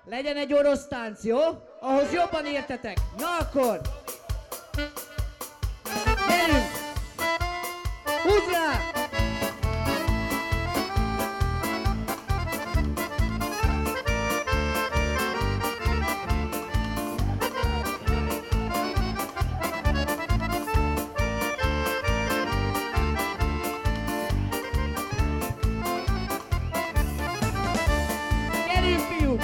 Legyen egy orosz tánc, jó? Ahhoz jobban értetek. Na akkor! Gyerünk! Húzz rá! Gyerünk, fiúk!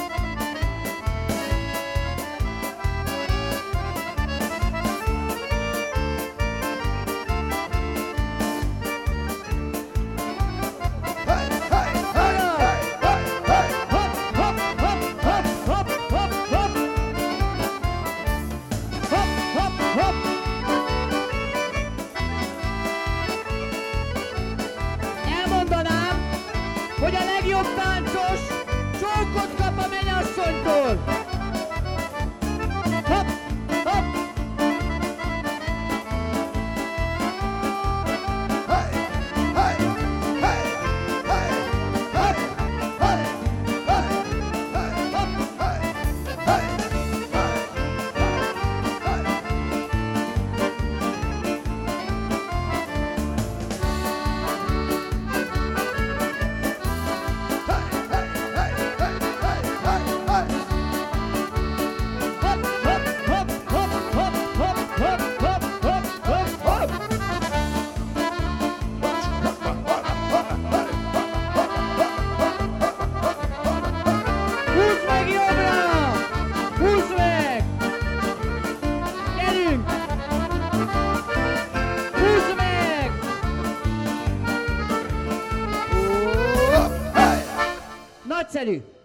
Elmondanám, hogy a legjobb táncos csókot kap a mennyasszonytól. Hopp, hopp. Húzd meg jobbra! Húzd meg! Gyerünk! Húzd meg! Nagyszerű!